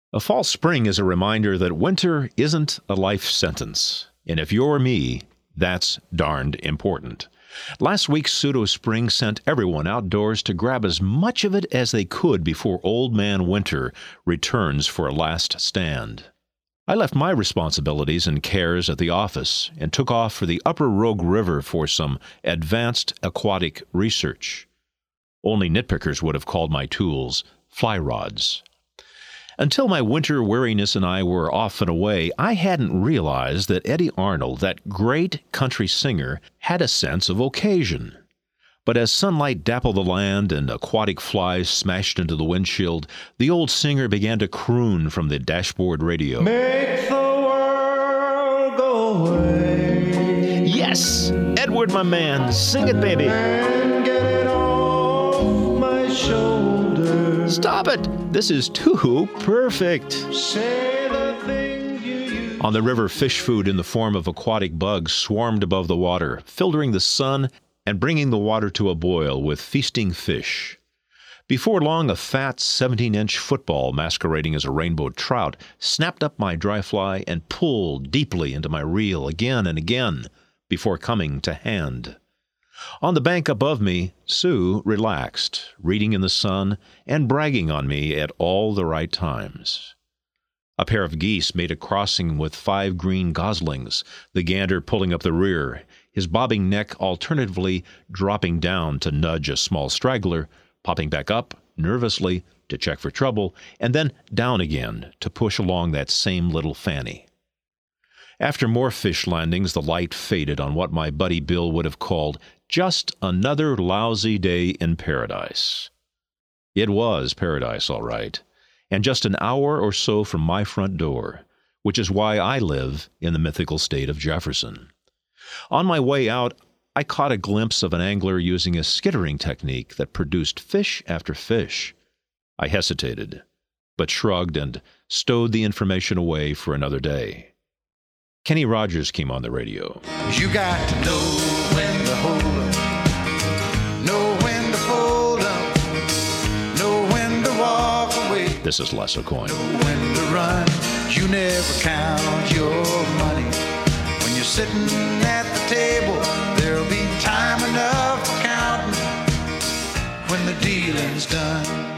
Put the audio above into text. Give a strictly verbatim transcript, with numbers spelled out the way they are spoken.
A false spring is a reminder that winter isn't a life sentence. And if you're me, that's darned important. Last week's pseudo-spring sent everyone outdoors to grab as much of it as they could before Old Man Winter returns for a last stand. I left my responsibilities and cares at the office and took off for the Upper Rogue River for some advanced aquatic research. Only nitpickers would have called my tools fly rods. Until my winter weariness and I were off and away, I hadn't realized that Eddie Arnold, that great country singer, had a sense of occasion. But as sunlight dappled the land and aquatic flies smashed into the windshield, the old singer began to croon from the dashboard radio. Make the world go away. Yes! Edward, my man, sing it, baby! And get it off my shoulders. Stop it! This is too perfect. Say the things you use. On the river, fish food in the form of aquatic bugs swarmed above the water, filtering the sun and bringing the water to a boil with feasting fish. Before long, a fat seventeen-inch football masquerading as a rainbow trout snapped up my dry fly and pulled deeply into my reel again and again before coming to hand. On the bank above me, Sue relaxed, reading in the sun and bragging on me at all the right times. A pair of geese made a crossing with five green goslings, the gander pulling up the rear, his bobbing neck alternatively dropping down to nudge a small straggler, popping back up nervously to check for trouble, and then down again to push along that same little fanny. After more fish landings, the light faded on what my buddy Bill would have called just another lousy day in paradise. It was paradise, all right, and just an hour or so from my front door, which is why I live in the mythical state of Jefferson. On my way out, I caught a glimpse of an angler using a skittering technique that produced fish after fish. I hesitated, but shrugged and stowed the information away for another day. Kenny Rogers came on the radio. You got to know when to hold up, know when to fold up, know when to walk away. This is Les Aucoin. Know when to run. You never count your money. When you're sitting at the table, there'll be time enough for counting when the dealing's done.